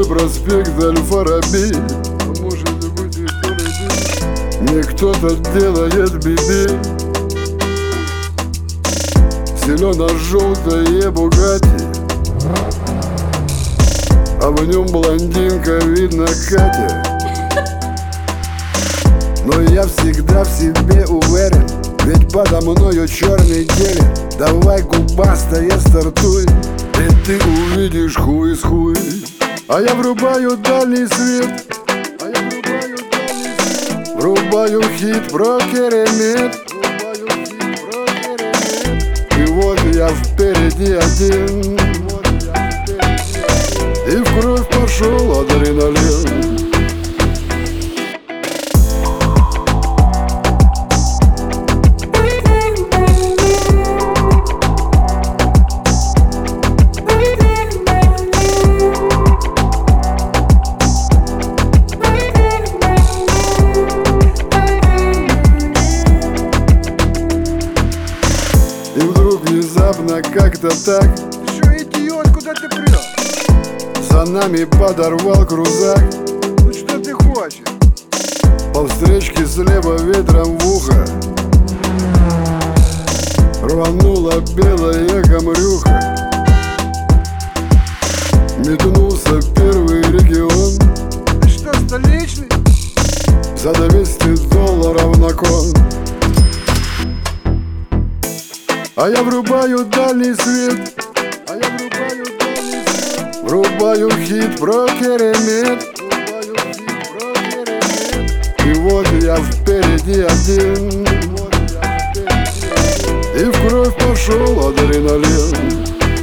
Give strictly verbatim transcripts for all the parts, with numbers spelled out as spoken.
Прямой проспект Аль-Фараби, а может быть и Фараби. Мне кто-то делает биби. Зелено-желтое Бугатти, а в нем блондинка, видно, Катя. Но я всегда в себе уверен, ведь подо мною черный делен. Давай, губастая, стартуй, и ты увидишь хуй с хуй. А я врубаю дальний свет, а я врубаю дальний свет. Врубаю хит про Керемет, врубаю хит про Керемет. И вот я впереди один, вот я впереди один. И в кровь пошел адреналин. И вдруг внезапно как-то так: ты шо, идиот, куда ты прешь? за нами подорвал крузак. Ну что ты хочешь? По встречке слева ветром в ухо рванула белая камрюха. Метнулся первый регион. Ты что, столичный? За двести долларов на кон. А я врубаю дальний свет, а я врубаю дальний свет. Врубаю хит про Керемет, врубаю хит про Керемет. И вот я впереди один, вот я впереди один. И в кровь пошел адреналин.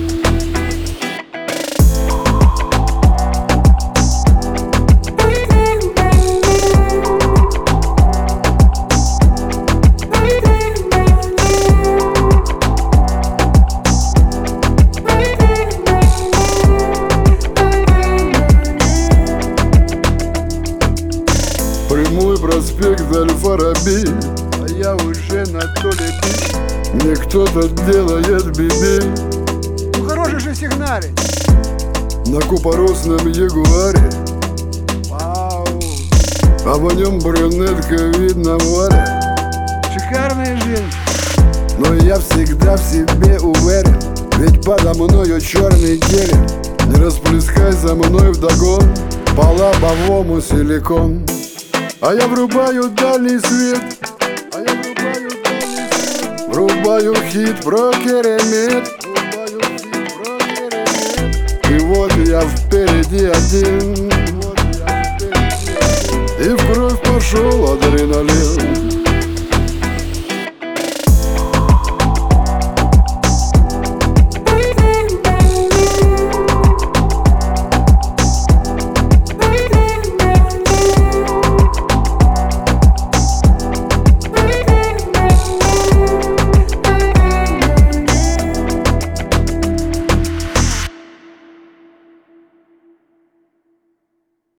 Прямой проспект Аль-Фараби, а я уже на толе бит. мне кто-то делает биби. Ну хороший же сигналит. На купоросном Ягуаре, Вау, а в нем брюнетка, видно, Варя. шикарная женщина. Но я всегда в себе уверен, ведь подо мною черный делен. Не расплескай за мной вдогон по лобовому силикон. А я врубаю дальний свет, а я врубаю дальний свет. Врубаю хит про Керемет, врубаю хит про Керемет. И вот я впереди один, вот я впереди один. И в кровь пошел адреналин.